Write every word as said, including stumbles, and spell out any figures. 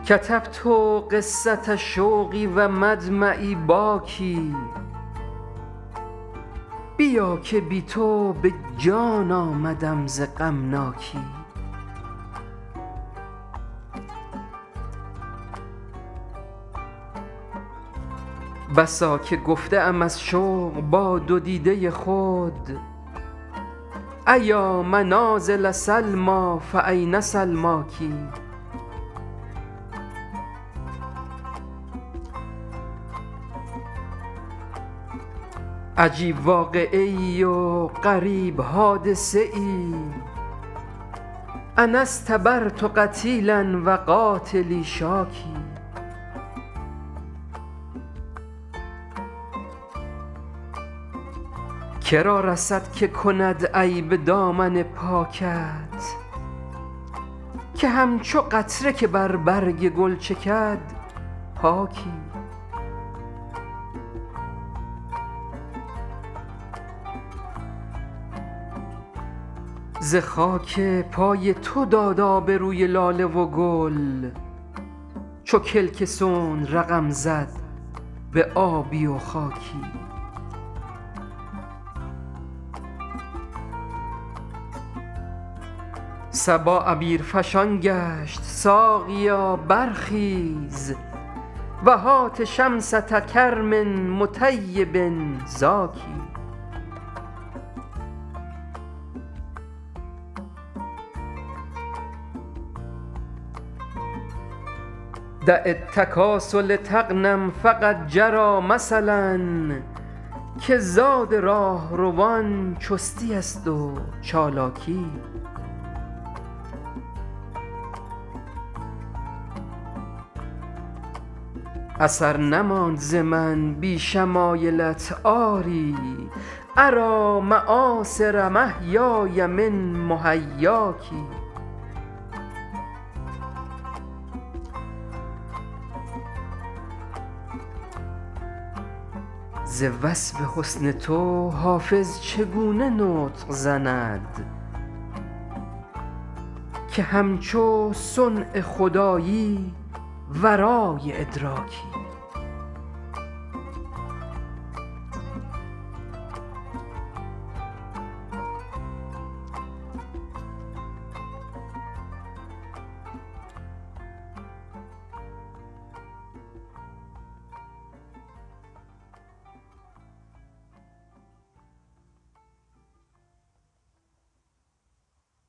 کتبت قصة شوقی و مدمعی باکی، بیا که بی تو به جان آمدم ز غمناکی. بسا که گفته ام از شوق با دو دیده خود، أیا منازل سلمیٰ فأین سلماک. عجیب واقعه ای و غریب حادثه ای، أنا اصطبرت قتیلا و قاتلی شاکی. که را رسد که کند عیب دامن پاکت، که همچو قطره که بر برگ گل چکد پاکی. ز خاک پای تو داد آبروی لاله و گل، چو کلک صنع رقم زد به آبی و خاکی. صبا عبیرفشان گشت ساقیا برخیز، و هات شمسة کرم مطیب زاکی. دع التکاسل تغنم فقد جری مثلا، که زاد راهروان چستی است و چالاکی. اثر نماند ز من بی شمایلت آری، أری مآثر محیای من محیاک. ز وصف حسن تو حافظ چگونه نطق زند، که همچو صنع خدایی ورای ادراکی.